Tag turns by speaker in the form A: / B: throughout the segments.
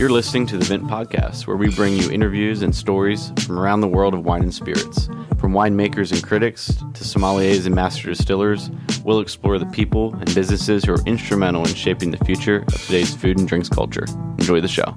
A: You're listening to the Vent Podcast, where we bring you interviews and stories from around the world of wine and spirits. From winemakers and critics to sommeliers and master distillers, we'll explore the people and businesses who are instrumental in shaping the future of today's food and drinks culture. Enjoy the show.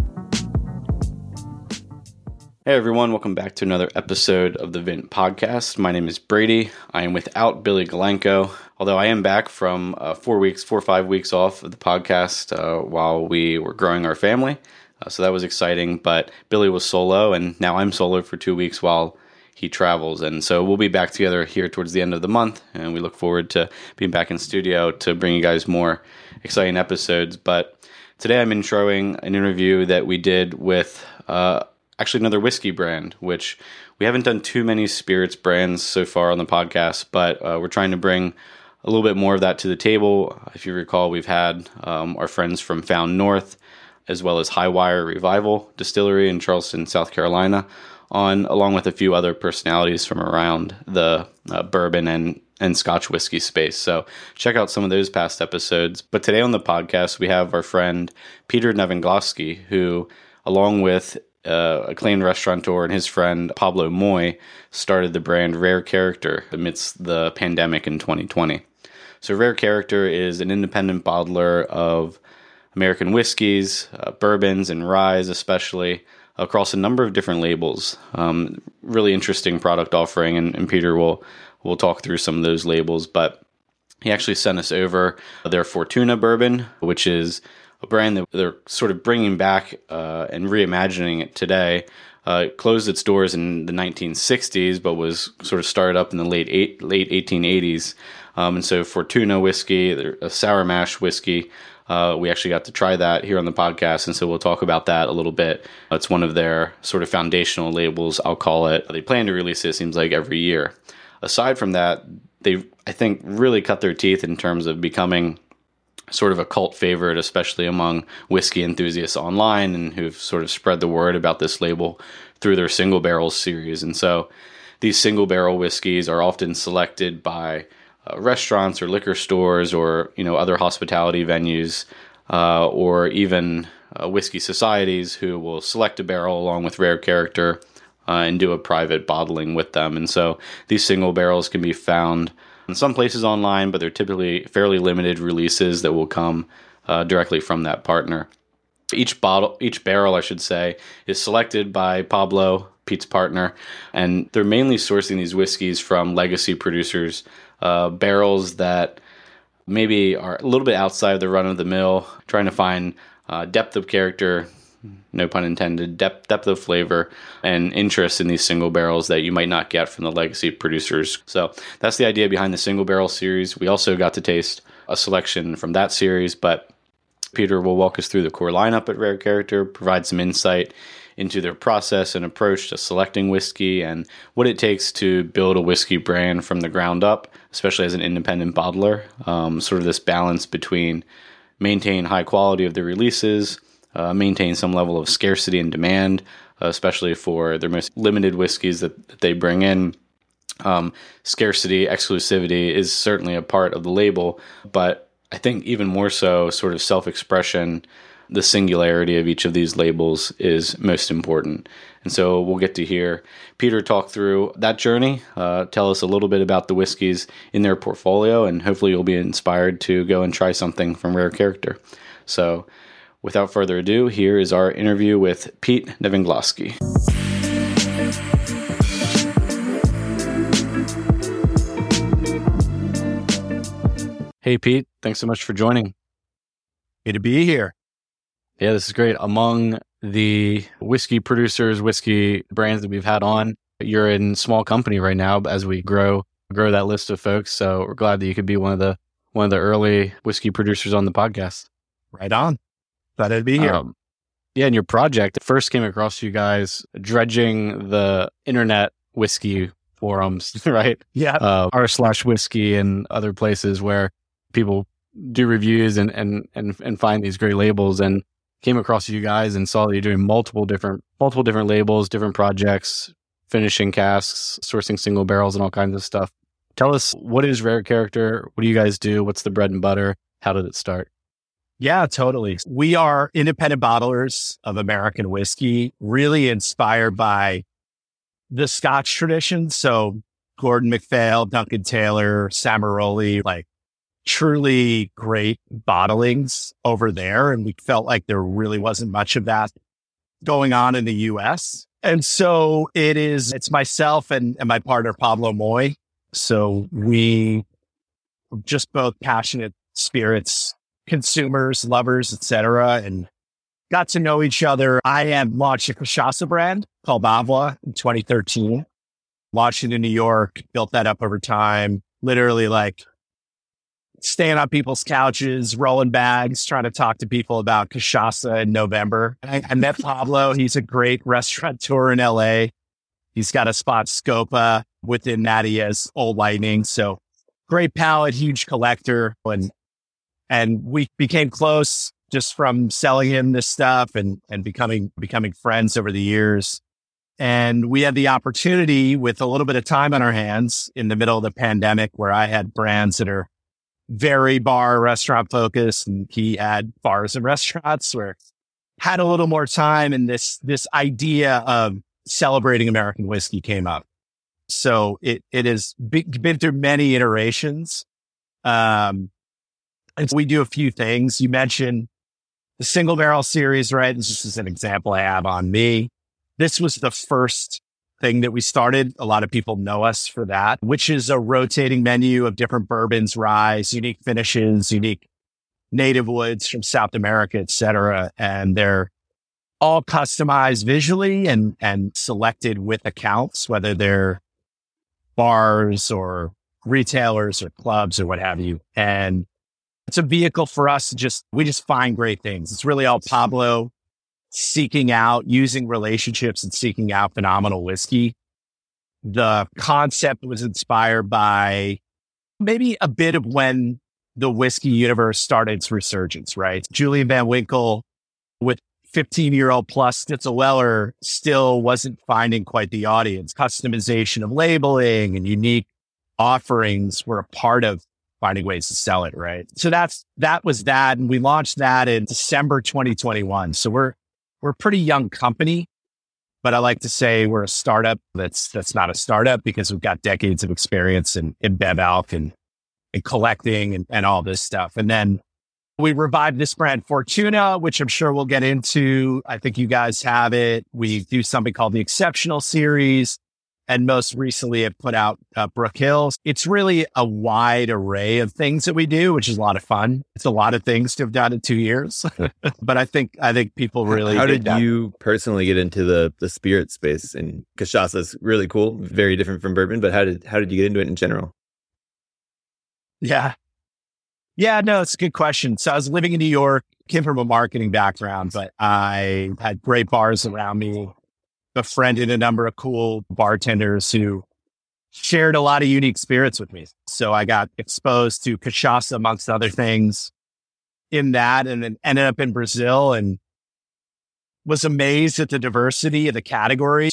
A: Hey everyone, welcome back to another episode of the Vent Podcast. My name is Brady. I am without Billy Galenko, although I am back from 4 or 5 weeks off of the podcast while we were growing our family. So that was exciting, but Billy was solo, and now I'm solo for 2 weeks while he travels. And so we'll be back together here towards the end of the month, and we look forward to being back in studio to bring you guys more exciting episodes. But today I'm introing an interview that we did with actually another whiskey brand, which we haven't done too many spirits brands so far on the podcast, but we're trying to bring a little bit more of that to the table. If you recall, we've had our friends from Found North, as well as Highwire Revival Distillery in Charleston, South Carolina, on, along with a few other personalities from around the bourbon and Scotch whiskey space. So check out some of those past episodes. But today on the podcast, we have our friend Peter Nevinglaski, who, along with acclaimed restaurateur and his friend Pablo Moy, started the brand Rare Character amidst the pandemic in 2020. So Rare Character is an independent bottler of American whiskeys, bourbons, and ryes, especially across a number of different labels. Really interesting product offering, and Peter will talk through some of those labels. But he actually sent us over their Fortuna bourbon, which is a brand that they're sort of bringing back and reimagining it today. It closed its doors in the 1960s, but was sort of started up in the late 1880s. And so Fortuna whiskey, a sour mash whiskey, we actually got to try that here on the podcast, and so we'll talk about that a little bit. It's one of their sort of foundational labels, I'll call it. They plan to release it seems like every year. Aside from that, they, I think, really cut their teeth in terms of becoming sort of a cult favorite, especially among whiskey enthusiasts online, and who've sort of spread the word about this label through their single barrels series. And so these single barrel whiskeys are often selected by restaurants or liquor stores, or other hospitality venues, or even whiskey societies who will select a barrel along with Rare Character and do a private bottling with them. And so these single barrels can be found in some places online, but they're typically fairly limited releases that will come directly from that partner. Each barrel, I should say, is selected by Pablo, Pete's partner, and they're mainly sourcing these whiskeys from legacy producers, barrels that maybe are a little bit outside the run-of-the-mill, trying to find depth of character, no pun intended, depth of flavor and interest in these single barrels that you might not get from the legacy producers. So that's the idea behind the single barrel series. We also got to taste a selection from that series, but Peter will walk us through the core lineup at Rare Character, provide some insight into their process and approach to selecting whiskey and what it takes to build a whiskey brand from the ground up, especially as an independent bottler. Sort of this balance between maintain high quality of the releases, maintain some level of scarcity and demand, especially for their most limited whiskeys that they bring in. Scarcity, exclusivity is certainly a part of the label, but I think even more so, sort of self-expression, the singularity of each of these labels is most important. And so we'll get to hear Peter talk through that journey, tell us a little bit about the whiskeys in their portfolio, and hopefully you'll be inspired to go and try something from Rare Character. So without further ado, here is our interview with Pete Nevinglaski. Hey, Pete. Thanks so much for joining.
B: Good to be here.
A: Yeah, this is great. Among the whiskey producers, whiskey brands that we've had on, you're in small company right now as we grow that list of folks. So we're glad that you could be one of the early whiskey producers on the podcast.
B: Right on. Glad to be here.
A: Yeah, and your project first came across you guys dredging the internet whiskey forums, right?
B: Yeah.
A: r/whiskey and other places where people do reviews and find these great labels, and came across you guys and saw that you're doing multiple different labels, different projects, finishing casks, sourcing single barrels, and all kinds of stuff. Tell us, what is Rare Character? What do you guys do? What's the bread and butter? How did it start?
B: Yeah, totally. We are independent bottlers of American whiskey, really inspired by the Scotch tradition. So Gordon MacPhail, Duncan Taylor, Samaroli, like truly great bottlings over there. And we felt like there really wasn't much of that going on in the US. And so it's myself and my partner, Pablo Moy. So we just both passionate spirits, consumers, lovers, etc., and got to know each other. I had launched a cachaça brand called Bavois in 2013, launched it in New York, built that up over time, literally like staying on people's couches, rolling bags, trying to talk to people about cachaça in November. I met Pablo. He's a great restaurateur in LA. He's got a spot, Scopa, within that he has Old Lightning. So great palate, huge collector. And we became close just from selling him this stuff and becoming friends over the years. And we had the opportunity with a little bit of time on our hands in the middle of the pandemic where I had brands that are very bar restaurant focused and he had bars and restaurants where had a little more time and this idea of celebrating American whiskey came up. So it has been through many iterations. And we do a few things. You mentioned the single barrel series, right? This is an example I have on me. This was the first thing that we started. A lot of people know us for that, which is a rotating menu of different bourbons, rye, unique finishes, unique native woods from South America, et cetera. And they're all customized visually and selected with accounts, whether they're bars or retailers or clubs or what have you. And it's a vehicle for us we just find great things. It's really all Pablo seeking out, using relationships and seeking out phenomenal whiskey. The concept was inspired by maybe a bit of when the whiskey universe started its resurgence, right? Julian Van Winkle with 15-year-old plus Stitzel Weller still wasn't finding quite the audience. Customization of labeling and unique offerings were a part of finding ways to sell it, right? So that was that. And we launched that in December 2021. So we're a pretty young company, but I like to say we're a startup that's not a startup because we've got decades of experience in Bev Alc and collecting and all this stuff. And then we revived this brand Fortuna, which I'm sure we'll get into. I think you guys have it. We do something called the Exceptional Series. And most recently have put out Brook Hills. It's really a wide array of things that we do, which is a lot of fun. It's a lot of things to have done in 2 years, but I think people really.
C: How did you personally get into the spirit space? And cachaça is really cool, very different from bourbon. But how did you get into it in general?
B: Yeah, no, it's a good question. So I was living in New York, came from a marketing background, but I had great bars around me. Befriended a number of cool bartenders who shared a lot of unique spirits with me. So I got exposed to cachaça amongst other things in that and then ended up in Brazil and was amazed at the diversity of the categories.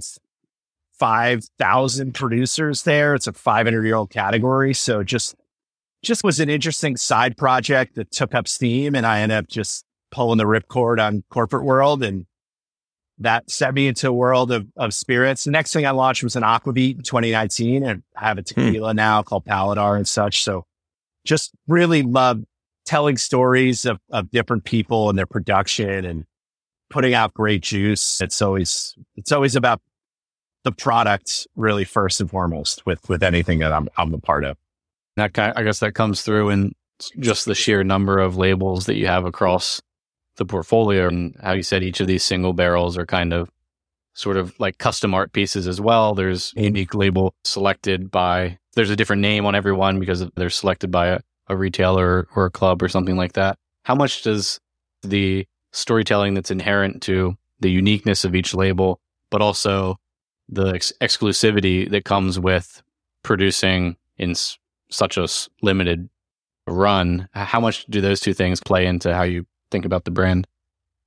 B: 5,000 producers there. It's a 500-year-old category. So just was an interesting side project that took up steam and I ended up just pulling the ripcord on corporate world and that set me into a world of spirits. The next thing I launched was an aquavit in 2019 and I have a tequila now called Paladar and such. So just really love telling stories of different people and their production and putting out great juice. It's always about the product really first and foremost with anything that I'm a part of.
A: I guess that comes through in just the sheer number of labels that you have across the portfolio and how you said each of these single barrels are kind of sort of like custom art pieces as well. There's a unique label selected by, there's a different name on every one because they're selected by a retailer or a club or something like that. How much does the storytelling that's inherent to the uniqueness of each label, but also the exclusivity that comes with producing in such a limited run, how much do those two things play into how you think about the brand?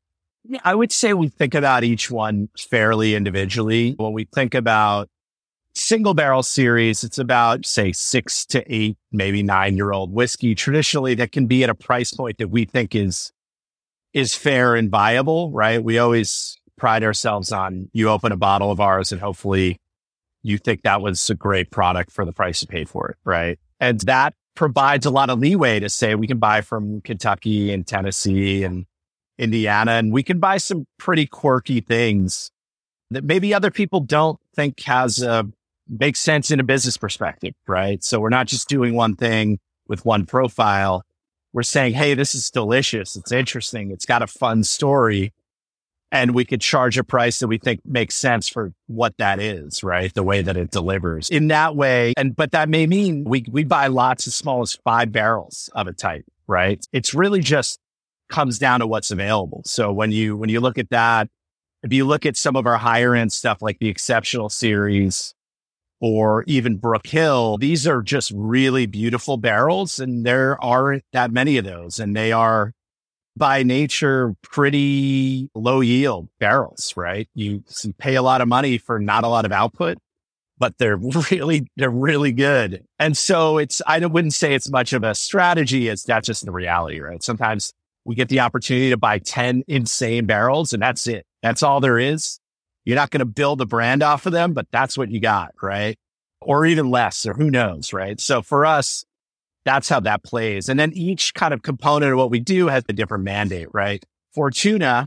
B: Yeah, I would say we think about each one fairly individually. When we think about single barrel series, it's about, say, 6 to 8, maybe 9-year-old whiskey. Traditionally, that can be at a price point that we think is fair and viable, right? We always pride ourselves on, you open a bottle of ours and hopefully you think that was a great product for the price you paid for it, right? And that provides a lot of leeway to say we can buy from Kentucky and Tennessee and Indiana, and we can buy some pretty quirky things that maybe other people don't think makes sense in a business perspective, right? So we're not just doing one thing with one profile. We're saying, hey, this is delicious. It's interesting. It's got a fun story. And we could charge a price that we think makes sense for what that is, right? The way that it delivers in that way. But that may mean we buy lots as small as 5 barrels of a type, right? It's really just comes down to what's available. So when you look at that, if you look at some of our higher end stuff like the Exceptional series or even Brook Hill, these are just really beautiful barrels. And there aren't that many of those. And they are by nature pretty low yield barrels, right? You pay a lot of money for not a lot of output, but they're really good. And so I wouldn't say it's much of a strategy as that's just the reality, right? Sometimes we get the opportunity to buy 10 insane barrels and that's it. That's all there is. You're not going to build a brand off of them, but that's what you got, right? Or even less, or who knows, right? So for us, that's how that plays. And then each kind of component of what we do has a different mandate, right? Fortuna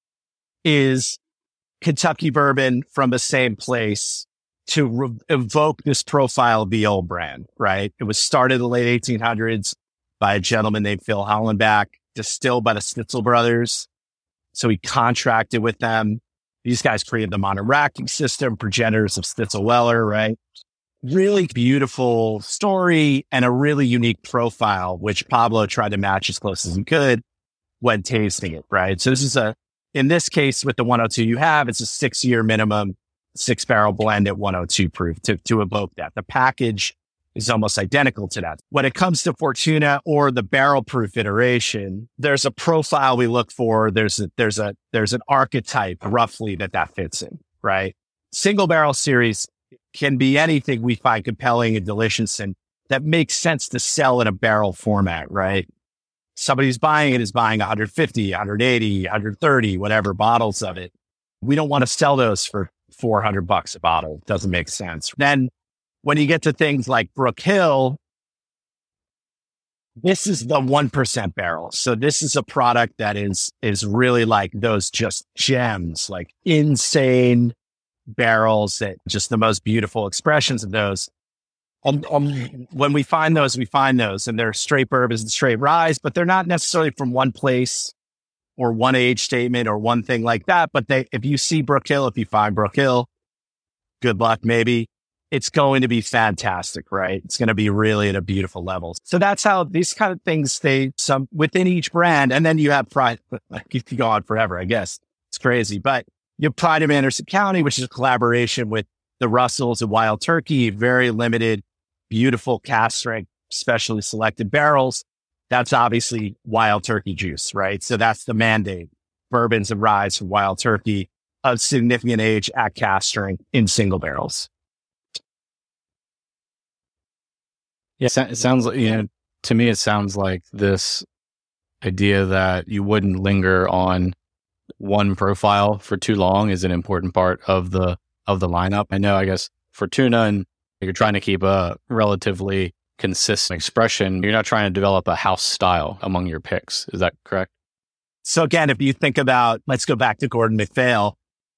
B: is Kentucky bourbon from the same place to evoke this profile of the old brand, right? It was started in the late 1800s by a gentleman named Phil Hollenbach, distilled by the Snitzel brothers. So he contracted with them. These guys created the modern racking system, progenitors of Snitzel Weller, right? Really beautiful story and a really unique profile, which Pablo tried to match as close as he could when tasting it, right? So in this case, with the 102 you have, it's a 6-year minimum, 6-barrel blend at 102 proof to evoke that. The package is almost identical to that. When it comes to Fortuna or the barrel proof iteration, there's a profile we look for. There's an archetype roughly that fits in, right? Single barrel series can be anything we find compelling and delicious and that makes sense to sell in a barrel format, right? Somebody who's buying it is buying 150, 180, 130, whatever bottles of it. We don't want to sell those for $400 a bottle. It doesn't make sense. Then when you get to things like Brook Hill, this is the 1% barrel. So this is a product that is really like those just gems, like insane barrels that just the most beautiful expressions of those. When we find those, and they're straight bourbons and straight rye, but they're not necessarily from one place or one age statement or one thing like that. But if you see Brook Hill, if you find Brook Hill, good luck, maybe. It's going to be fantastic, right? It's going to be really at a beautiful level. So that's how these kind of things stay within each brand. And then you have Pride. You can go on forever, I guess. It's crazy, but you have Pride of Anderson County, which is a collaboration with the Russells and Wild Turkey, very limited, beautiful cast strength, specially selected barrels. That's obviously Wild Turkey juice, right? So that's the mandate. Bourbons and ryes from Wild Turkey of significant age at cast strength in single barrels.
D: Yeah, it sounds like, to me, it sounds like this idea that you wouldn't linger on one profile for too long is an important part of the lineup. I know, I guess, Fortuna, and you're trying to keep a relatively consistent expression. You're not trying to develop a house style among your picks. Is that correct?
B: So again, if you think about, let's go back to Gordon MacPhail,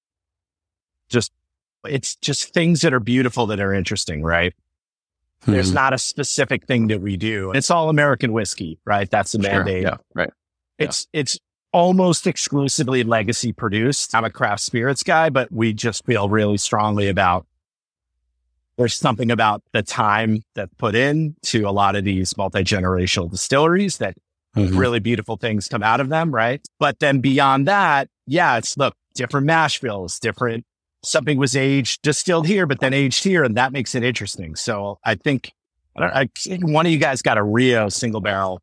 B: it's just things that are beautiful that are interesting, right? There's not a specific thing that we do. It's all American whiskey, right? That's the mandate.
D: Yeah, right.
B: It's almost exclusively legacy produced. I'm a craft spirits guy, but we just feel really strongly about there's something about the time that's put in to a lot of these multi-generational distilleries that really beautiful things come out of them, right? But then beyond that, it's different mash bills, something was distilled here, but then aged here, and that makes it interesting. So I think one of you guys got a Rio single barrel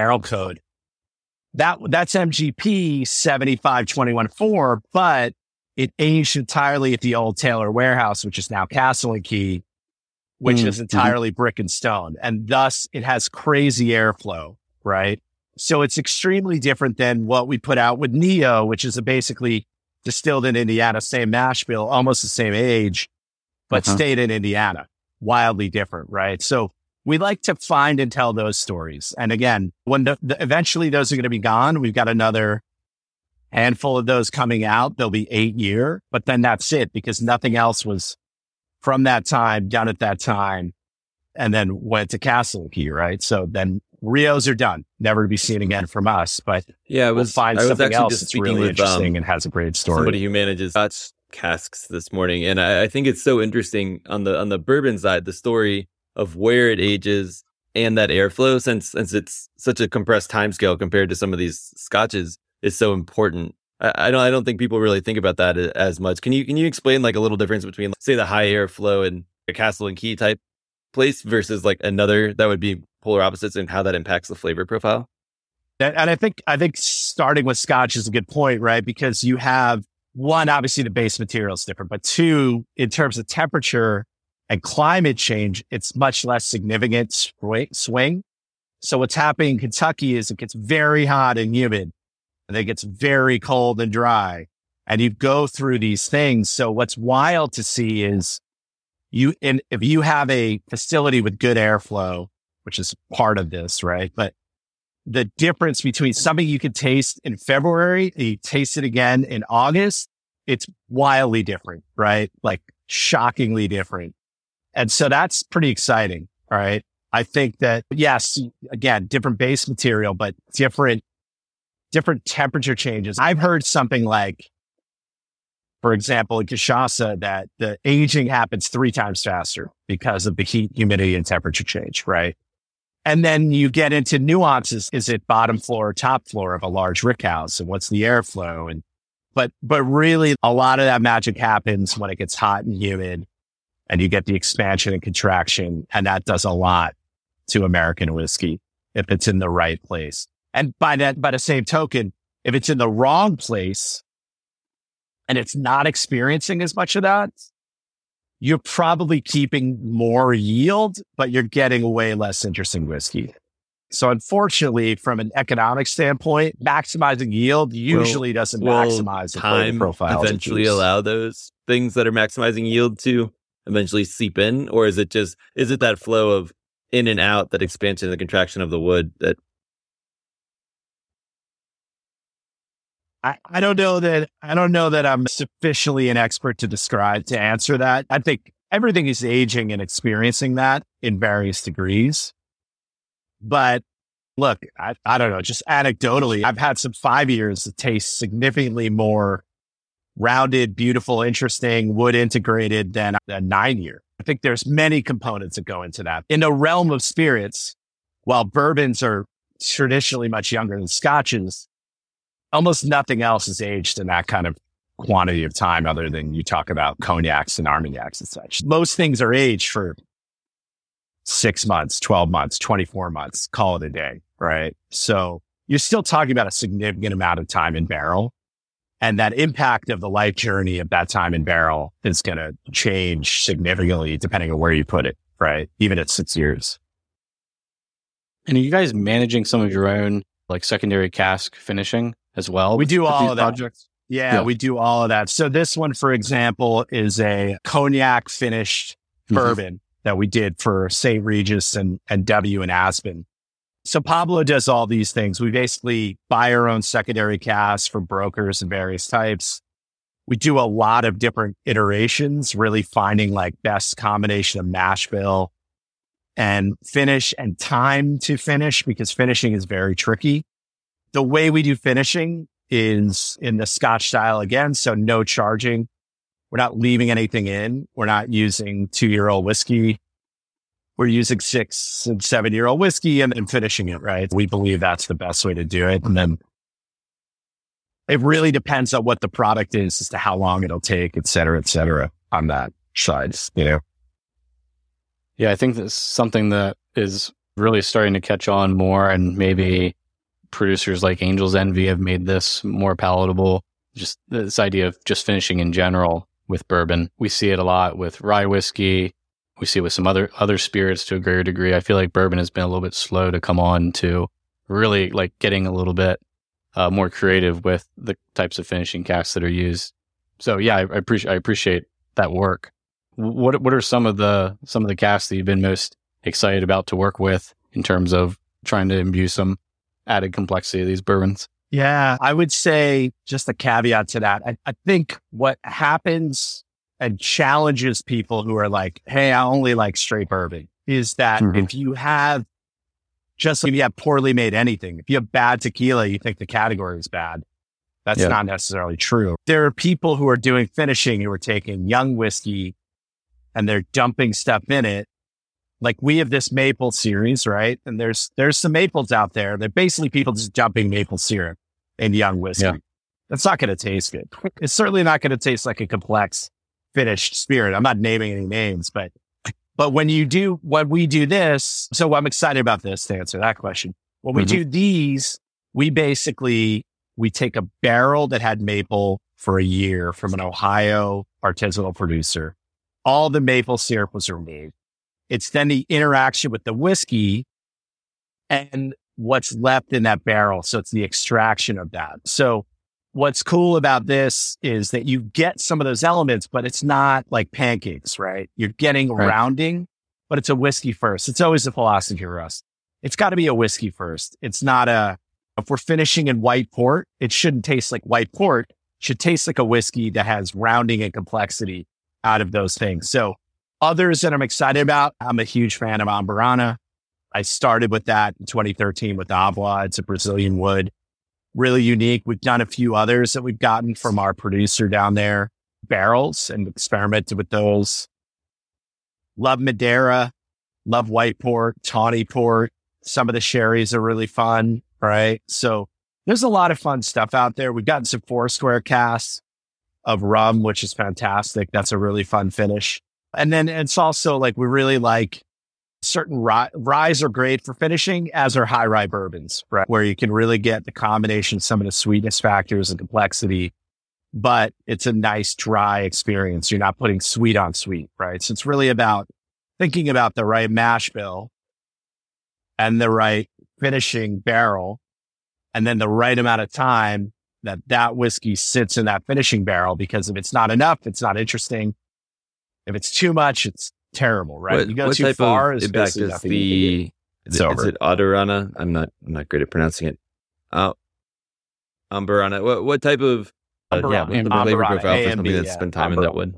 B: code. That's MGP 75214, but it aged entirely at the old Taylor warehouse, which is now Castle and Key, which is entirely brick and stone. And thus it has crazy airflow, right? So it's extremely different than what we put out with Neo, which is basically distilled in Indiana, same mash bill, almost the same age, but stayed in Indiana. Wildly different, right? So we like to find and tell those stories. And again, when eventually those are going to be gone, we've got another handful of those coming out. They'll be 8-year, but then that's it, because nothing else was from that time, done at that time, and then went to Castle Key, right? So then Rios are done, never to be seen again from us. But we'll find something else that's really interesting and has a great story.
C: Somebody who manages Scotch casks this morning, and I think it's so interesting on the bourbon side, the story of where it ages and that airflow, since it's such a compressed timescale compared to some of these scotches, is so important. I don't think people really think about that as much. Can you explain like a little difference between, say, the high airflow and a Castle and Key type place versus like another that would be polar opposites, and how that impacts the flavor profile?
B: And I think starting with Scotch is a good point, right? Because you have, one, obviously the base material is different, but two, in terms of temperature and climate change, it's much less significant swing. So what's happening in Kentucky is it gets very hot and humid, and it gets very cold and dry, and you go through these things. So what's wild to see is if you have a facility with good airflow, which is part of this, right? But the difference between something you can taste in February, you taste it again in August, it's wildly different, right? Like shockingly different. And so that's pretty exciting, right? I think that, yes, again, different base material, but different temperature changes. I've heard something like, for example, in cachaça, that the aging happens 3 times faster because of the heat, humidity, and temperature change, right? And then you get into nuances. Is it bottom floor or top floor of a large rickhouse? And what's the airflow? And but really, a lot of that magic happens when it gets hot and humid, and you get the expansion and contraction. And that does a lot to American whiskey if it's in the right place. And by the same token, if it's in the wrong place and it's not experiencing as much of that, you're probably keeping more yield, but you're getting way less interesting whiskey. So unfortunately, from an economic standpoint, maximizing yield usually doesn't maximize the flavor profile.
C: Eventually allow those things that are maximizing yield to eventually seep in? Or is it that flow of in and out, that expansion and the contraction of the wood that...
B: I don't know that I'm sufficiently an expert to answer that. I think everything is aging and experiencing that in various degrees. But look, I don't know, just anecdotally, I've had some 5 years that taste significantly more rounded, beautiful, interesting, wood integrated than a 9-year. I think there's many components that go into that. In the realm of spirits, while bourbons are traditionally much younger than scotches, almost nothing else is aged in that kind of quantity of time other than you talk about cognacs and armagnacs and such. Most things are aged for 6 months, 12 months, 24 months, call it a day, right? So you're still talking about a significant amount of time in barrel. And that impact of the life journey of that time in barrel is going to change significantly depending on where you put it, right? Even at 6 years.
D: And are you guys managing some of your own like secondary cask finishing as well?
B: We do all of that.
D: Projects?
B: Yeah, we do all of that. So this one, for example, is a cognac finished bourbon that we did for St. Regis and W and Aspen. So Pablo does all these things. We basically buy our own secondary casks from brokers of various types. We do a lot of different iterations, really finding like best combination of mash bill and finish and time to finish, because finishing is very tricky. The way we do finishing is in the Scotch style again. So no charging. We're not leaving anything in. We're not using 2-year-old whiskey. We're using 6 and 7-year-old whiskey and finishing it, right? We believe that's the best way to do it. And then it really depends on what the product is as to how long it'll take, et cetera, on that side, you know?
D: Yeah, I think that's something that is really starting to catch on more, and maybe producers like Angel's Envy have made this more palatable just this idea of just finishing in general with bourbon. We see it a lot with rye whiskey. We see it with some other spirits to a greater degree. I feel like bourbon has been a little bit slow to come on to really like getting a little bit more creative with the types of finishing casks that are used. So yeah, I appreciate that work. What are some of the casks that you've been most excited about to work with in terms of trying to imbue some added complexity of these bourbons?
B: Yeah, I would say just a caveat to that. I think what happens and challenges people who are like, hey, I only like straight bourbon, is that if you have poorly made anything, if you have bad tequila, you think the category is bad. That's not necessarily true. There are people who are doing finishing who are taking young whiskey and they're dumping stuff in it. Like we have this maple series, right? And there's some maples out there. They're basically people just dumping maple syrup in young whiskey. Yeah. That's not going to taste good. It's certainly not going to taste like a complex finished spirit. I'm not naming any names, but when we do this, so I'm excited about this to answer that question. When we do these, we take a barrel that had maple for a year from an Ohio artisanal producer. All the maple syrup was removed. It's then the interaction with the whiskey and what's left in that barrel. So it's the extraction of that. So what's cool about this is that you get some of those elements, but it's not like pancakes, right? You're getting rounding, but it's a whiskey first. It's always a philosophy for us. It's got to be a whiskey first. It's not if we're finishing in white port, it shouldn't taste like white port. It should taste like a whiskey that has rounding and complexity out of those things. So others that I'm excited about, I'm a huge fan of Amburana. I started with that in 2013 with Avois. It's a Brazilian wood, really unique. We've done a few others that we've gotten from our producer down there, barrels, and experimented with those. Love Madeira, love white port, tawny port. Some of the sherries are really fun, right? So there's a lot of fun stuff out there. We've gotten some Foursquare casks of rum, which is fantastic. That's a really fun finish. And then it's also like, we really like certain ryes are great for finishing, as are high rye bourbons, right? Where you can really get the combination of some of the sweetness factors and complexity, but it's a nice dry experience. You're not putting sweet on sweet, right? So it's really about thinking about the right mash bill and the right finishing barrel, and then the right amount of time that whiskey sits in that finishing barrel, because if it's not enough, it's not interesting. If it's too much, it's terrible, right? You go too far, is basically nothing you can do.
C: Is it Adorana? I'm not great at pronouncing it. Amburana. What type of what's the flavor profile for something that's spent time in that wood?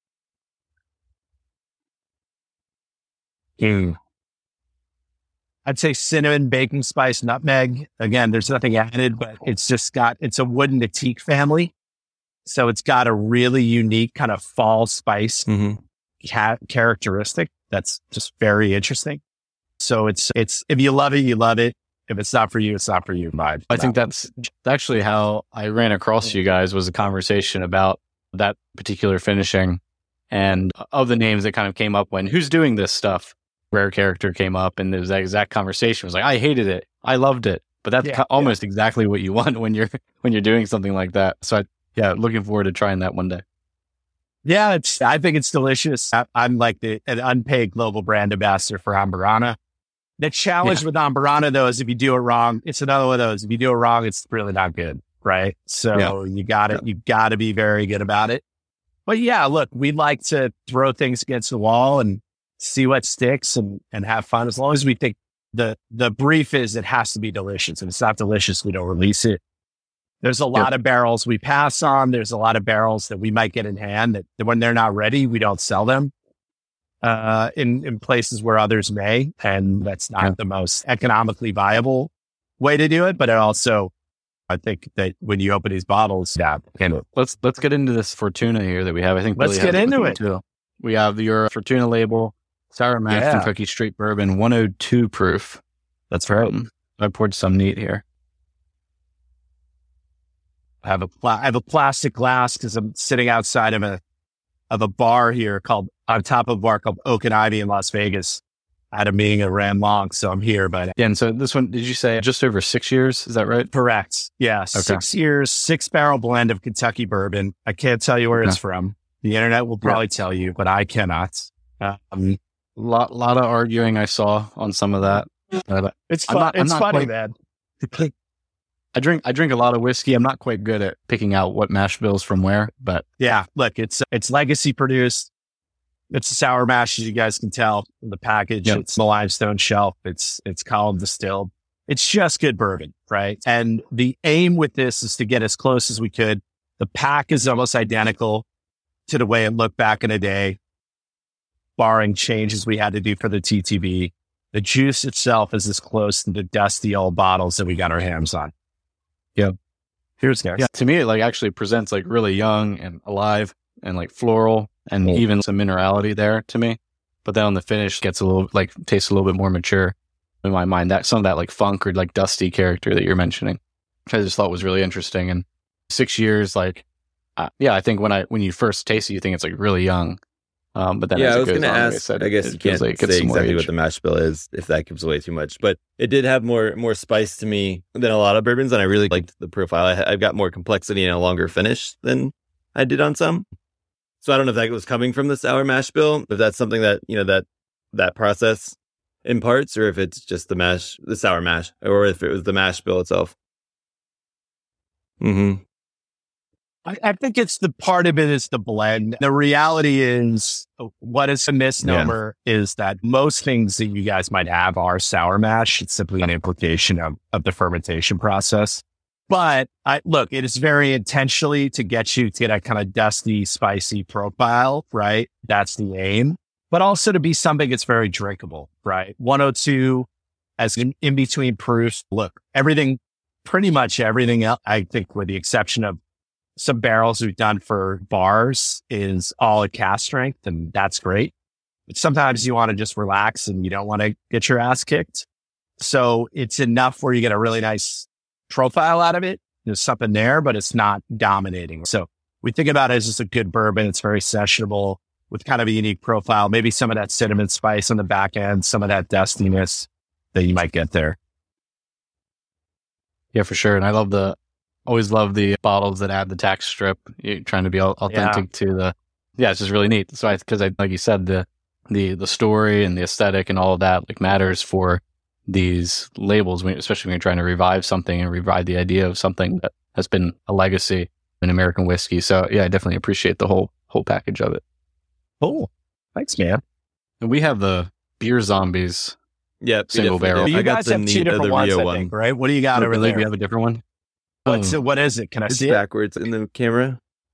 B: I'd say cinnamon, baking spice, nutmeg. Again, there's nothing added, but it's a wood and a teak family. So it's got a really unique kind of fall spice characteristic that's just very interesting. So it's if you love it, you love it. If it's not for you, it's not for you.
D: I think that's actually how I ran across you guys, was a conversation about that particular finishing, and of the names that kind of came up when who's doing this stuff. Rare Character came up, and there was that exact conversation. It was like, I hated it, I loved it, but that's almost exactly what you want when you're doing something like that. So looking forward to trying that one day.
B: Yeah, I think it's delicious. I'm like an unpaid global brand ambassador for Amburana. The challenge with Amburana, though, is if you do it wrong, it's another one of those. If you do it wrong, it's really not good, right? So you got to be very good about it. But yeah, look, we like to throw things against the wall and see what sticks and have fun. As long as we think the brief is it has to be delicious. If it's not delicious, we don't release it. There's a lot of barrels we pass on. There's a lot of barrels that we might get in hand that when they're not ready, we don't sell them in places where others may. And that's not the most economically viable way to do it. But I think that when you open these bottles,
D: let's get into this Fortuna here that we have. I think
B: let's get into it.
D: Too. We have your Fortuna label, Sour Mash Kentucky Straight Bourbon, 102 proof.
B: That's right.
D: I poured some neat here.
B: I have a plastic glass because I'm sitting outside of a bar here on top of a bar called Oak and Ivy in Las Vegas. out of being a ran long, so I'm here. But
D: Yeah, and so this one, did you say just over 6 years? Is that right?
B: correct. Yeah. 6 years, 6-barrel blend of Kentucky bourbon. I can't tell you where it's from. The internet will probably tell you, but I cannot.
D: Lot of arguing I saw on some of that.
B: It's fun. It's funny, man.
D: I drink a lot of whiskey. I'm not quite good at picking out what mash bills from where, but
B: yeah, look, it's legacy produced. It's a sour mash, as you guys can tell from the package.
D: Yep.
B: It's the limestone shelf. It's column distilled. It's just good bourbon, right? And the aim with this is to get as close as we could. The pack is almost identical to the way it looked back in the day, barring changes we had to do for the TTB. The juice itself is as close to the dusty old bottles that we got our hands on.
D: Yeah.
B: Here's guys.
D: yeah, to me it like actually presents like really young and alive and like floral and even some minerality there to me. But then on the finish gets a little like tastes a little bit more mature in my mind. That some of that like funk or like dusty character that you're mentioning, which I just thought was really interesting. And 6 years, like I think when you first taste it, you think it's like really young. But then as
C: I
D: it
C: was
D: goes
C: going to
D: on, like I
C: ask.
D: said,
C: I guess
D: it
C: you
D: feels
C: can't
D: like it gets
C: say
D: some more
C: exactly
D: age.
C: what the mash bill is if that gives away too much, but it did have more spice to me than a lot of bourbons, and I really liked the profile. I've got more complexity and a longer finish than I did on some. So I don't know if that was coming from the sour mash bill, if that's something that that process imparts, or if it's just the sour mash, or if it was the mash bill itself. Mm-hmm.
B: I think it's the part of it is the blend. The reality is what is a misnomer is that most things that you guys might have are sour mash. It's simply an implication of the fermentation process. But look, it is very intentionally to get you to get a kind of dusty, spicy profile, right? That's the aim. But also to be something that's very drinkable, right? 102 as in between proofs. Look, pretty much everything else, I think with the exception of some barrels we've done for bars is all at cask strength, and that's great. But sometimes you want to just relax and you don't want to get your ass kicked. So it's enough where you get a really nice profile out of it. There's something there, but it's not dominating. So we think about it as just a good bourbon. It's very sessionable with kind of a unique profile, maybe some of that cinnamon spice on the back end, some of that dustiness that you might get there.
D: Yeah, for sure. And I always love the bottles that add the tax strip. You're trying to be authentic to the. Yeah, it's just really neat. So because like you said, the story and the aesthetic and all of that like matters for these labels, especially when you're trying to revive something and revive the idea of something that has been a legacy in American whiskey. So yeah, I definitely appreciate the whole package of it.
B: Cool. Thanks, man.
D: And we have the Beer Zombies.
C: Yeah,
D: single barrel.
B: You guys have two different ones, I think, right? What do you got over there?
D: We have a different one.
B: What is it? Can I see it?
C: Backwards in the camera.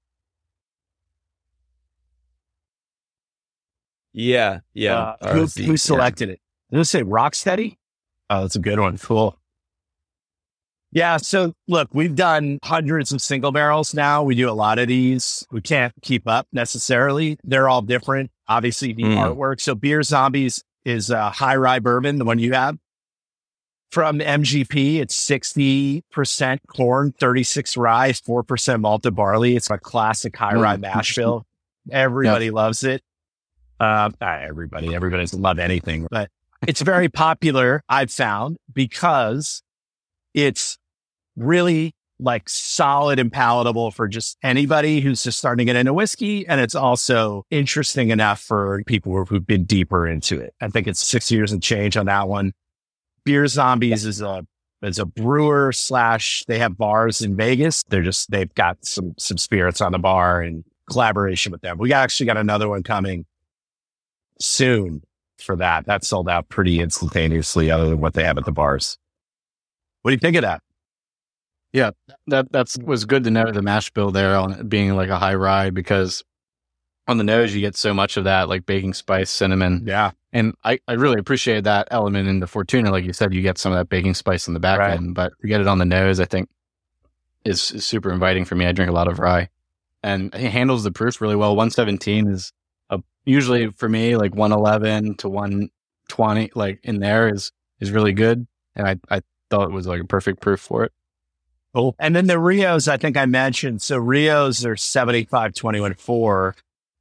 C: Yeah.
B: Who selected it? Did it say Rocksteady? Oh, that's a good one. Cool. Yeah. So look, we've done hundreds of single barrels now. We do a lot of these. We can't keep up necessarily. They're all different. Obviously, the artwork. So Beer Zombies is a high rye bourbon, the one you have. From MGP, it's 60% corn, 36 rye, 4% malted barley. It's a classic high rye mash bill. Everybody loves it. Not everybody doesn't love anything, but it's very popular, I've found, because it's really like solid and palatable for just anybody who's just starting to get into whiskey. And it's also interesting enough for people who've been deeper into it. I think it's 6 years and change on that one. Beer Zombies is a brewer / they have bars in Vegas. They've got some spirits on the bar and collaboration with them. We actually got another one coming soon for that. That sold out pretty instantaneously other than what they have at the bars. What do you think of that?
D: Yeah, that was good to know the mash bill there on it being like a high rye, because on the nose you get so much of that like baking spice, cinnamon.
B: Yeah.
D: And I really appreciate that element in the Fortuna. Like you said, you get some of that baking spice on the back end, but to get it on the nose, I think is super inviting for me. I drink a lot of rye and it handles the proof really well. 117 is usually for me like 111 to 120, like in there is really good. And I thought it was like a perfect proof for it.
B: Cool. And then the Rios, I think I mentioned. So Rios are 75, 21, 4.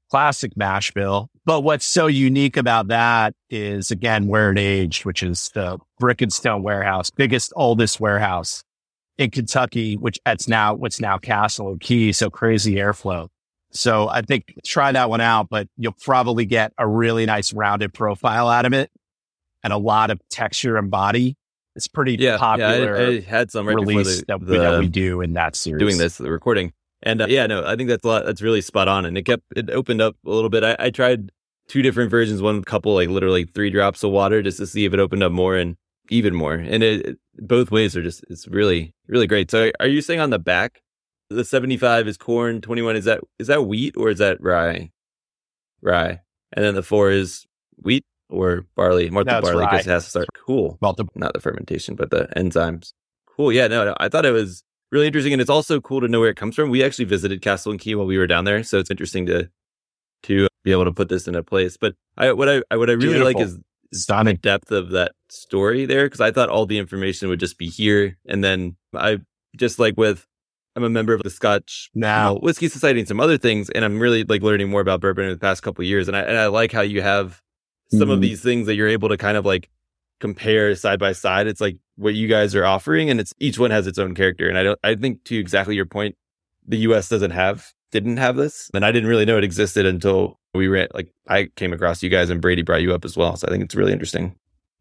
B: classic mash bill. But what's so unique about that is, again, where it aged, which is the Brick and Stone warehouse, biggest, oldest warehouse in Kentucky, which what's now Castle and Key. So crazy airflow. So I think try that one out, but you'll probably get a really nice rounded profile out of it and a lot of texture and body. It's pretty popular.
C: I had some right
B: release
C: before
B: that we do in that series.
C: Doing the recording. And I think that's really spot on. And it opened up a little bit. I tried 2 different versions, one couple, like literally 3 drops of water just to see if it opened up more and even more. And it both ways are it's really, really great. So are you saying on the back, the 75 is corn, 21, is that wheat or is that rye? Rye. And then the 4 is wheat or barley? Malted barley because it has to start cool. Not the fermentation, but the enzymes. Cool. Yeah, no, I thought it was really interesting. And it's also cool to know where it comes from. We actually visited Castle and Key while we were down there. So it's interesting to be able to put this in a place. But what I really like is the depth of that story there, because I thought all the information would just be here. And then I'm a member of the Scotch Whiskey Society and some other things, and I'm really like learning more about bourbon in the past couple of years. And I like how you have some of these things that you're able to kind of like compare side by side. It's like what you guys are offering, and each one has its own character. And I think to exactly your point, the US didn't have this, and I didn't really know it existed until I came across you guys and Brady brought you up as well. So I think it's really interesting.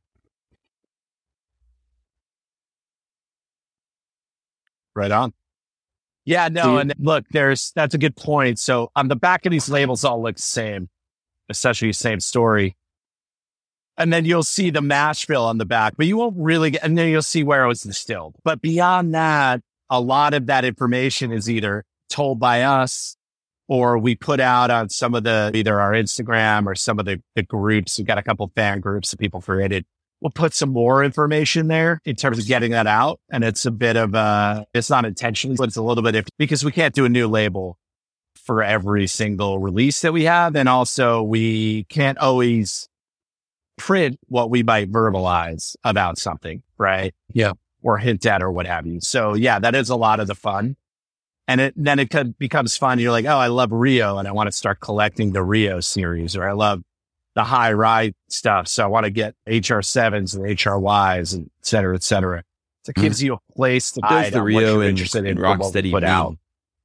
B: Right on. Yeah, no, and look, that's a good point. So on the back of these labels all look the same, essentially same story. And then you'll see the mash bill on the back, but you won't really and then you'll see where it was distilled. But beyond that, a lot of that information is either told by us or we put out on some of either our Instagram or some of the groups. We've got a couple fan groups that people created. We'll put some more information there in terms of getting that out. And it's a bit of it's not intentional, but it's a little bit because we can't do a new label for every single release that we have. And also we can't always print what we might verbalize about something, right?
D: Yeah.
B: Or hint at or what have you. So yeah, that is a lot of the fun. And then it becomes fun. You're like, oh, I love Rio and I want to start collecting the Rio series, or I love the high rye stuff. So I want to get HR7s and HRYs and et cetera, et cetera. So it gives you a place to hide
C: the
B: on
C: Rio
B: what you're
C: and
B: interested in
C: Rocksteady
B: put out.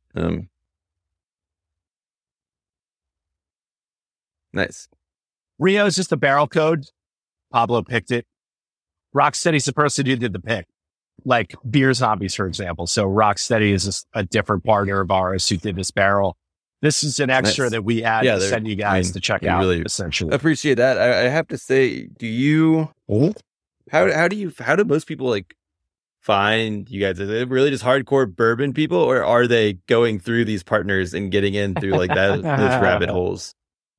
C: Nice.
B: Rio is just a barrel code. Pablo picked it. Rocksteady's the person who did the pick. Like Beer Zombies, for example. So Rocksteady is a different partner of ours who did this barrel. This is an extra that we add to send you guys to check out,
C: really
B: essentially.
C: Appreciate that. I have to say, how do most people like find you guys? Are they really just hardcore bourbon people, or are they going through these partners and getting in through like those rabbit holes?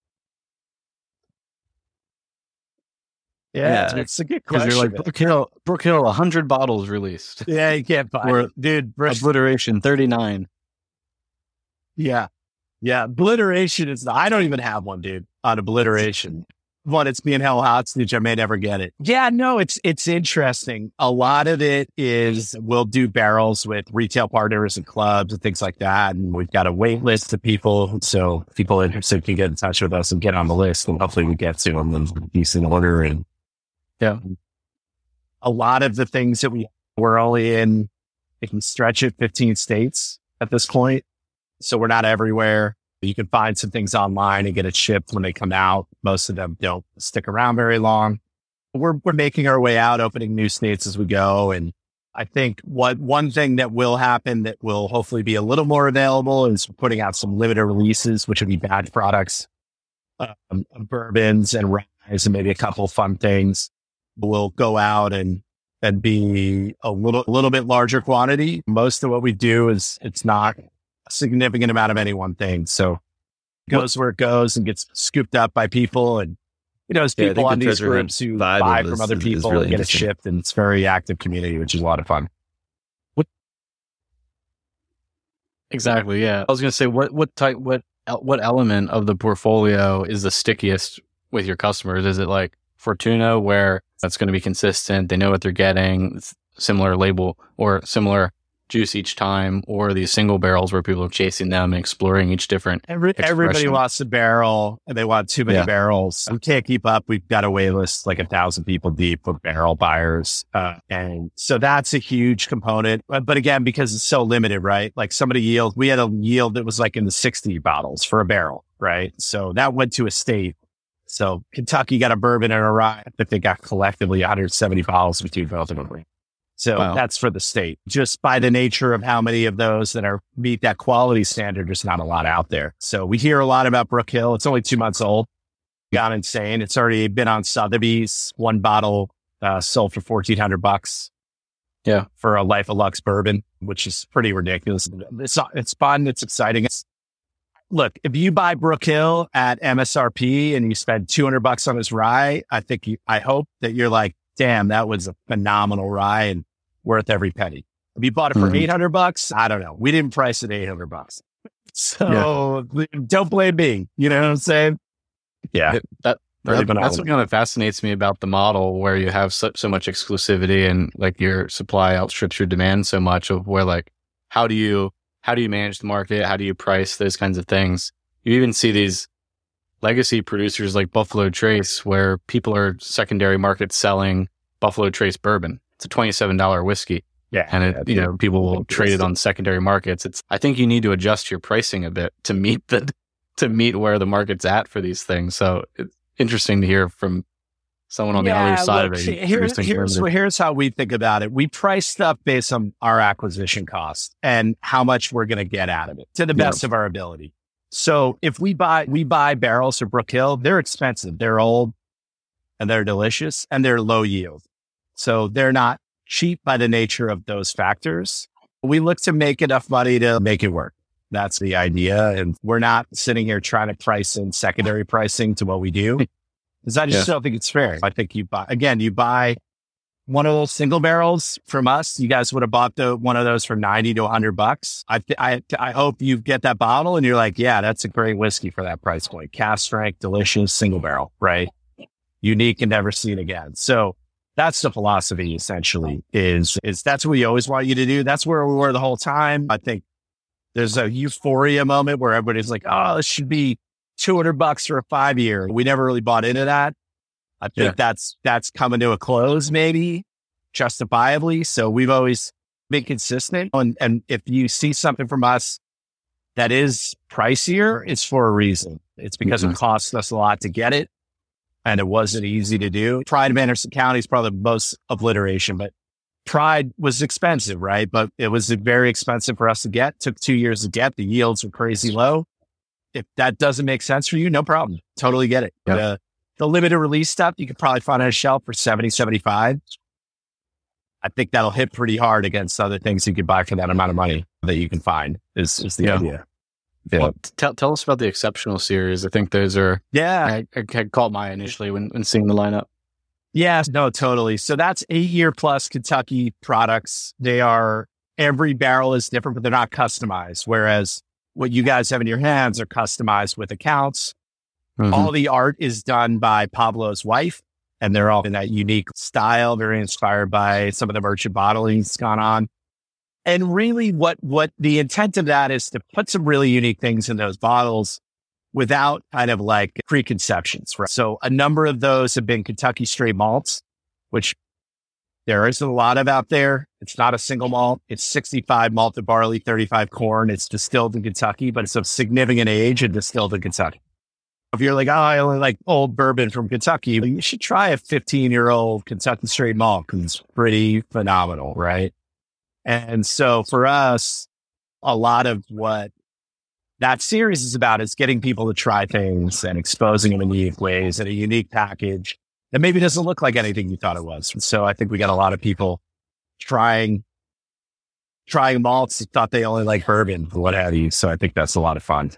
B: Yeah, it's a good question.
D: Because you're like, Brook Hill, 100 bottles released.
B: Yeah, you can't buy it. Dude,
D: Obliteration, 39.
B: Yeah. Yeah, Obliteration is I don't even have one, dude, on Obliteration. One, it's me and Hell Hostage. I may never get it. Yeah, no, it's interesting. A lot of it is we'll do barrels with retail partners and clubs and things like that. And we've got a wait list of people. So people interested can get in touch with us and get on the list. And hopefully we get to them in decent order. And
D: yeah,
B: a lot of the things that we're only in, it can stretch it 15 states at this point. So we're not everywhere. You can find some things online and get it shipped when they come out. Most of them don't stick around very long. We're making our way out, opening new states as we go. And I think one thing that will happen that will hopefully be a little more available is putting out some limited releases, which would be batch products, bourbons and ryes and maybe a couple of fun things. We'll go out and be a little bit larger quantity. Most of what we do it's not significant amount of any one thing. So it goes where it goes and gets scooped up by people. And, there's people on these groups who buy from other people and get it shipped. And it's a very active community, which is a lot of fun.
D: Exactly. Yeah. I was going to say, what element of the portfolio is the stickiest with your customers? Is it like Fortuna, where that's going to be consistent? They know what they're getting. It's similar label or similar juice each time, or these single barrels where people are chasing them and exploring each different
B: Everybody
D: expression?
B: wants a barrel and they want too many
D: Yeah.
B: barrels. We can't keep up. We've got a wait list like 1,000 people deep with barrel buyers. And so that's a huge component. But again, because it's so limited, right? Like we had a yield that was like in the 60 bottles for a barrel, right? So that went to a state. So Kentucky got a bourbon and a rye, but they got collectively 170 bottles between both of them. So
D: Wow.
B: that's for the state. Just by the nature of how many of those that meet that quality standard, there's not a lot out there. So we hear a lot about Brook Hill. It's only 2 months old. Gone insane. It's already been on Sotheby's. One bottle sold for $1,400.
D: Yeah.
B: For a Life of Lux bourbon, which is pretty ridiculous. It's fun. It's exciting. Look, if you buy Brook Hill at MSRP and you spend $200 on this rye, I hope that you're like, damn, that was a phenomenal rye and worth every penny. If you bought it for $800, I don't know. We didn't price it $800. So don't blame me. You know what I'm saying? Yeah.
D: That's
B: phenomenal.
D: what kind of fascinates me about the model, where you have so much exclusivity and like your supply outstrips your demand so much, of where like, how do you manage the market? How do you price those kinds of things? You even see these legacy producers like Buffalo Trace, where people are secondary market selling Buffalo Trace bourbon. It's a $27 whiskey.
B: Yeah.
D: And people will trade it on secondary markets. I think you need to adjust your pricing a bit to meet where the market's at for these things. So it's interesting to hear from someone on the other side of it.
B: Here's how we think about it. We price stuff based on our acquisition cost and how much we're going to get out of it to the best of our ability. So if we buy barrels for Brook Hill, they're expensive. They're old and they're delicious and they're low yield. So they're not cheap by the nature of those factors. We look to make enough money to make it work. That's the idea. And we're not sitting here trying to price in secondary pricing to what we do. Because I just don't think it's fair. I think you buy one of those single barrels from us. You guys would have bought one of those for $90 to $100. I hope you get that bottle and you're like, yeah, that's a great whiskey for that price point. Cask strength, delicious, single barrel, right? Unique and never seen again. So that's the philosophy essentially is that's what we always want you to do. That's where we were the whole time. I think there's a euphoria moment where everybody's like, oh, this should be $200 for a 5-year. We never really bought into that. I think that's coming to a close, maybe justifiably. So we've always been consistent. And if you see something from us that is pricier, it's for a reason. It's because it costs us a lot to get it. And it wasn't easy to do. Pride of Anderson County is probably the most obliteration, but Pride was expensive, right? But it was very expensive for us to get. Took 2 years to get. The yields were crazy low. If that doesn't make sense for you, no problem. Totally get it. Yep. The limited release stuff, you could probably find on a shelf for $70, $75. I think that'll hit pretty hard against other things you could buy for that amount of money that you can find is the idea. Yeah.
D: Well, tell us about the Exceptional series. I think those are, I had caught my eye initially when seeing the lineup.
B: Yeah, no, totally. So that's 8-year plus Kentucky products. Every barrel is different, but they're not customized. Whereas what you guys have in your hands are customized with accounts. Mm-hmm. All the art is done by Pablo's wife, and they're all in that unique style, very inspired by some of the merchant bottling that's gone on. And really what the intent of that is to put some really unique things in those bottles without kind of like preconceptions. Right? So a number of those have been Kentucky straight malts, which there isn't a lot of out there. It's not a single malt. It's 65 malted barley, 35 corn. It's distilled in Kentucky, but it's of significant age and distilled in Kentucky. If you're like, oh, I only like old bourbon from Kentucky, you should try a 15-year-old Kentucky straight malt because it's pretty phenomenal, right? And so for us, a lot of what that series is about is getting people to try things and exposing them in unique ways in a unique package that maybe doesn't look like anything you thought it was. And so I think we got a lot of people trying malts that thought they only like bourbon or what have you. So I think that's a lot of fun.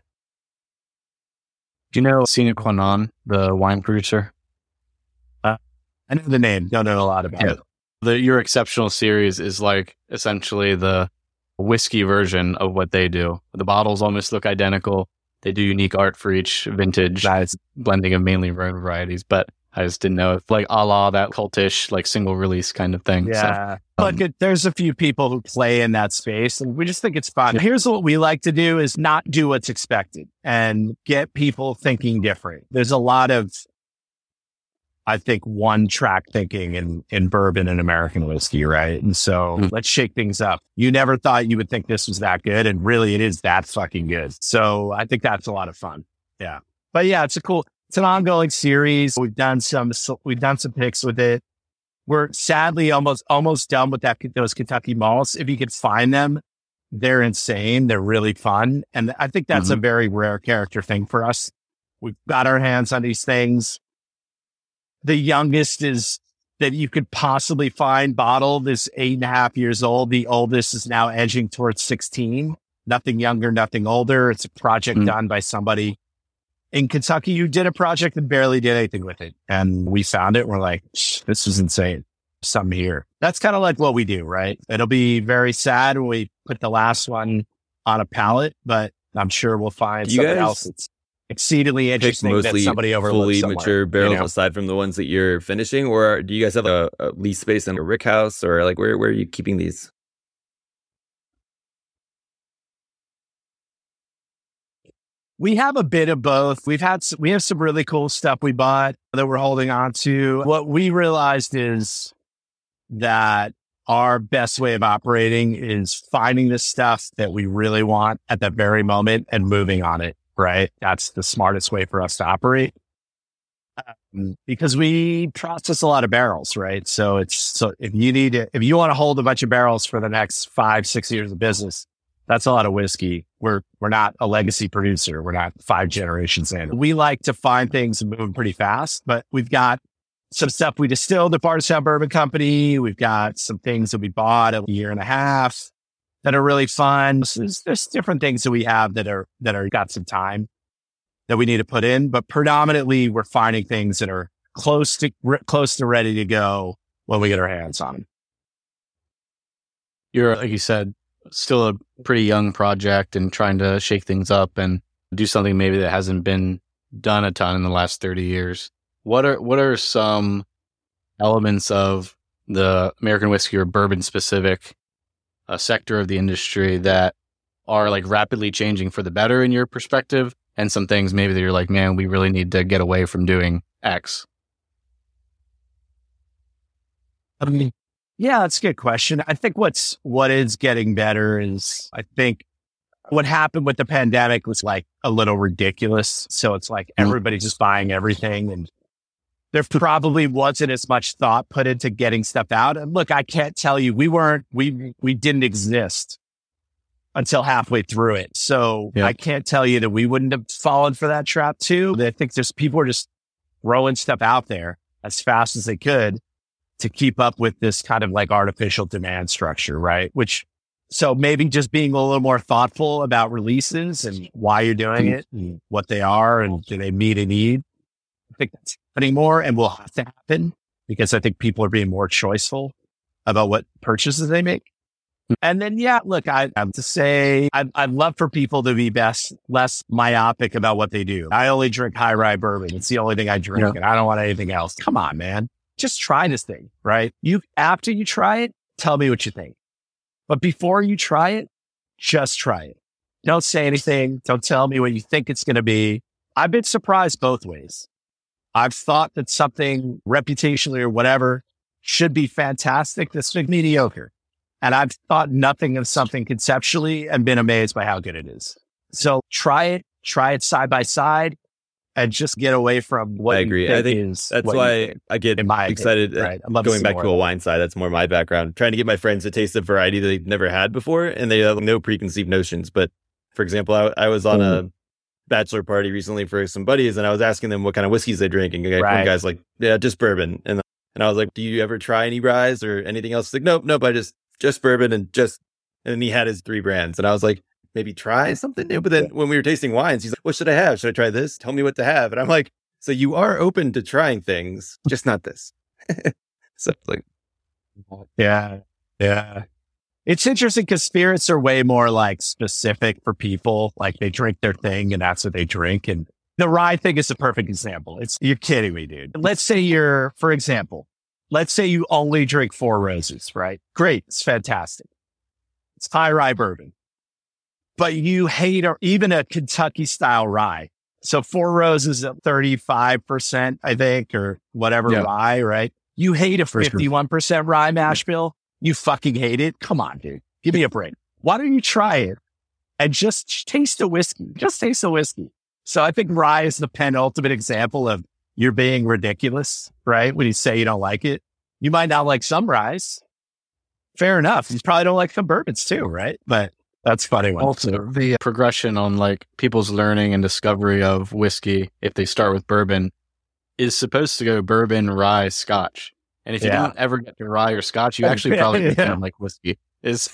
D: Do you know Sina Qua Non, the wine producer?
B: I know the name. Don't know a lot about it.
D: Your Exceptional series is like essentially the whiskey version of what they do. The bottles almost look identical. They do unique art for each vintage, blending of mainly rare varieties. But I just didn't know if like a la that cultish, like single release kind of thing.
B: Yeah.
D: So,
B: Look, there's a few people who play in that space and we just think it's fun. Here's what we like to do is not do what's expected and get people thinking different. There's a lot of, I think, one track thinking in bourbon and American whiskey, right? And so let's shake things up. You never thought you would think this was that good. And really it is that fucking good. So I think that's a lot of fun. Yeah. But yeah, it's an ongoing series. We've done some picks with it. We're sadly almost done with those Kentucky malts. If you could find them, they're insane. They're really fun. And I think that's a very rare character thing for us. We've got our hands on these things. The youngest is that you could possibly find bottled is 8.5 years old. The oldest is now edging towards 16. Nothing younger, nothing older. It's a project done by somebody in Kentucky who did a project and barely did anything with it. And we found it. We're like, this is insane. Something here. That's kind of like what we do, right? It'll be very sad when we put the last one on a pallet, but I'm sure we'll find something else that's exceedingly interesting that somebody overlooked
C: fully
B: somewhere,
C: mature barrels aside from the ones that you're finishing, or do you guys have a lease space in a rick house, or like where are you keeping these?
B: We have a bit of both. We have some really cool stuff we bought that we're holding on to. What we realized is that our best way of operating is finding the stuff that we really want at that very moment and moving on it, right? That's the smartest way for us to operate. Because we process a lot of barrels, right? So if you want to hold a bunch of barrels for the next 5-6 years of business, that's a lot of whiskey. We're not a legacy producer. We're not 5 generations in. We like to find things and move them pretty fast, but we've got some stuff we distilled at Bardstown Bourbon Company. We've got some things that we bought a year and a half that are really fun. So there's different things that we have that are got some time that we need to put in, but predominantly we're finding things that are close to ready to go when we get our hands on them.
D: You're, like you said, still a pretty young project and trying to shake things up and do something maybe that hasn't been done a ton in the last 30 years. What are some elements of the American whiskey or bourbon specific sector of the industry that are like rapidly changing for the better in your perspective, and some things maybe that you're like, man, we really need to get away from doing X?
B: Yeah, that's a good question. I think what is getting better is, I think what happened with the pandemic was like a little ridiculous. So it's like everybody's just buying everything, and there probably wasn't as much thought put into getting stuff out. And look, I can't tell you, we didn't exist until halfway through it. So I can't tell you that we wouldn't have fallen for that trap too. I think people are just throwing stuff out there as fast as they could to keep up with this kind of like artificial demand structure, right? So maybe just being a little more thoughtful about releases and why you're doing it and what they are and do they meet a need. I think that's happening more and will have to happen because I think people are being more choiceful about what purchases they make. And then, look, I have to say, I'd love for people to be less myopic about what they do. I only drink high rye bourbon. It's the only thing I drink and I don't want anything else. Come on, man. Just try this thing, right? After you try it, tell me what you think. But before you try it, just try it. Don't say anything. Don't tell me what you think it's going to be. I've been surprised both ways. I've thought that something reputationally or whatever should be fantastic. That's been mediocre. And I've thought nothing of something conceptually and been amazed by how good it is. So try it side by side and just get away from what
C: I agree. I think that's why I get excited going back to a wine side. That's more my background, trying to get my friends to taste a variety that they've never had before and they have no preconceived notions. But for example, I was on a bachelor party recently for some buddies and I was asking them what kind of whiskeys they drink. And one guy's like, yeah, just bourbon. And I was like, do you ever try any rye or anything else? Like, nope, I just bourbon and he had his 3 brands. And I was like, maybe try something new. But then when we were tasting wines, he's like, what should I have? Should I try this? Tell me what to have. And I'm like, so you are open to trying things, just not this. So it's like,
B: yeah. It's interesting because spirits are way more like specific for people. Like they drink their thing and that's what they drink. And The rye thing is a perfect example. You're kidding me, dude. Let's say let's say you only drink Four Roses, right? Great. It's fantastic. It's high rye bourbon, but you hate even a Kentucky style rye. So Four Roses at 35%, I think, or whatever rye, right? You hate a 51% rye mash bill. You fucking hate it. Come on, dude. Give me a break. Why don't you try it and just taste the whiskey? Just taste the whiskey. So I think rye is the penultimate example of you're being ridiculous, right? When you say you don't like it, you might not like some ryes. Fair enough. You probably don't like some bourbons too, right? But that's funny one.
D: Also, the progression on like people's learning and discovery of whiskey, if they start with bourbon, is supposed to go bourbon, rye, scotch. And if you don't ever get to rye or scotch, you actually probably don't like whiskey. Is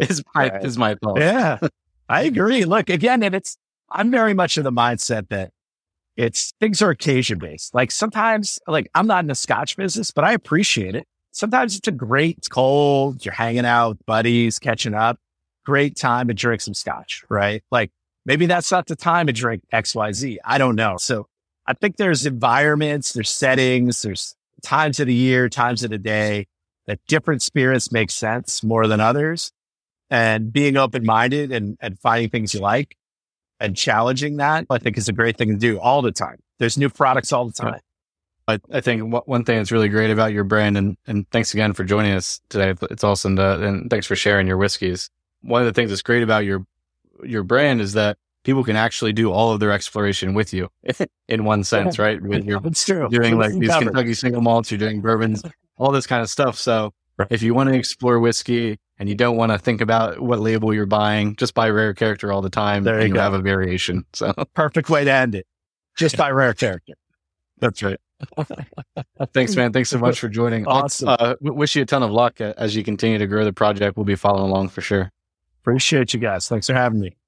D: my thought.
B: Yeah, I agree. Look, again, and I'm very much in the mindset that things are occasion based. Like sometimes, like I'm not in the scotch business, but I appreciate it. Sometimes it's cold, you're hanging out with buddies, catching up. Great time to drink some scotch, right? Like maybe that's not the time to drink XYZ. I don't know. So I think there's environments, there's settings, there's times of the year, times of the day that different spirits make sense more than others. And being open-minded and finding things you like and challenging that, I think is a great thing to do all the time. There's new products all the time.
D: I think one thing that's really great about your brand, and thanks again for joining us today. It's awesome and thanks for sharing your whiskeys. One of the things that's great about your brand is that people can actually do all of their exploration with you in one sense, right? You're doing like these Kentucky single malts, you're doing bourbons, all this kind of stuff. So if you want to explore whiskey and you don't want to think about what label you're buying, just buy Rare Character all the time. There you go. Have a variation. So
B: perfect way to end it. Just buy Rare Character.
D: That's right. Thanks, man. Thanks so much for joining.
B: Awesome.
D: Wish you a ton of luck as you continue to grow the project. We'll be following along for sure.
B: Appreciate you guys. Thanks for having me.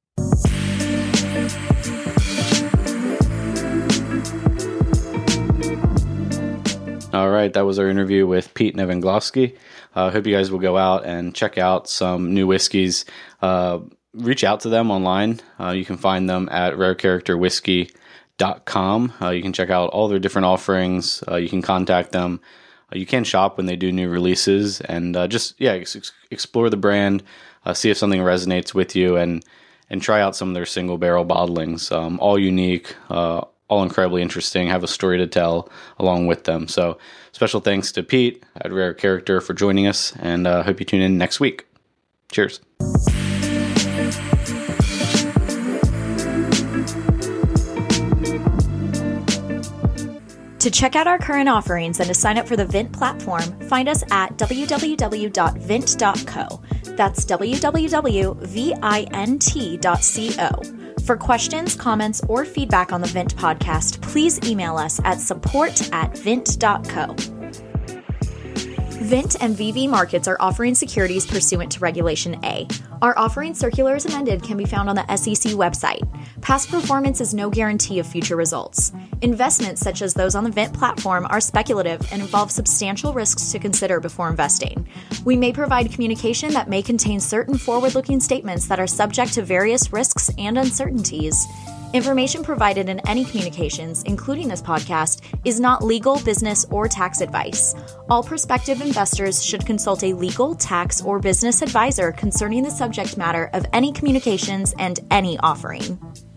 A: All right, that was our interview with Pete Nevenglovsky. I hope you guys will go out and check out some new whiskeys. Reach out to them online. You can find them at rarecharacterwhiskey.com. You can check out all their different offerings. You can contact them. You can shop when they do new releases and explore the brand, see if something resonates with you, and try out some of their single barrel bottlings. All unique, all incredibly interesting, have a story to tell along with them. So special thanks to Pete at Rare Character for joining us, and hope you tune in next week. Cheers.
E: To check out our current offerings and to sign up for the Vint platform, find us at www.vint.co. That's www.vint.co. For questions, comments, or feedback on the Vint podcast, please email us at support@vint.co. Vint and VV Markets are offering securities pursuant to Regulation A. Our offering circular as amended can be found on the SEC website. Past performance is no guarantee of future results. Investments such as those on the Vint platform are speculative and involve substantial risks to consider before investing. We may provide communication that may contain certain forward-looking statements that are subject to various risks and uncertainties. Information provided in any communications, including this podcast, is not legal, business, or tax advice. All prospective investors should consult a legal, tax, or business advisor concerning the subject matter of any communications and any offering.